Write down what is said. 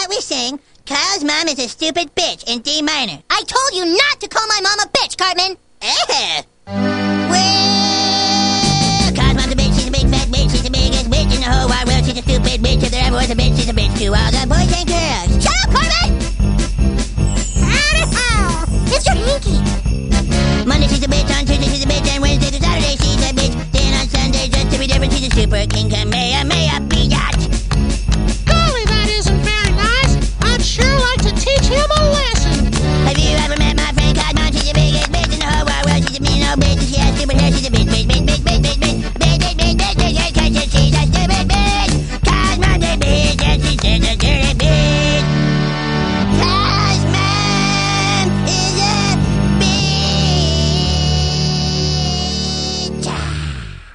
what we sing. Kyle's mom is a stupid bitch in D minor. I told you not to call my mom a bitch, Cartman. Well, Kyle's mom's a bitch. She's a big fat bitch. She's the biggest bitch in the whole wide world. She's a stupid bitch. If there ever was a bitch, she's a bitch to all the boys and girls. Shut up, Cartman! It's your hinky. Monday she's a bitch. On Tuesday she's a bitch. And Wednesday to Saturday she's a bitch. Then on Sunday, just to be different, she's a super king Kamehameha.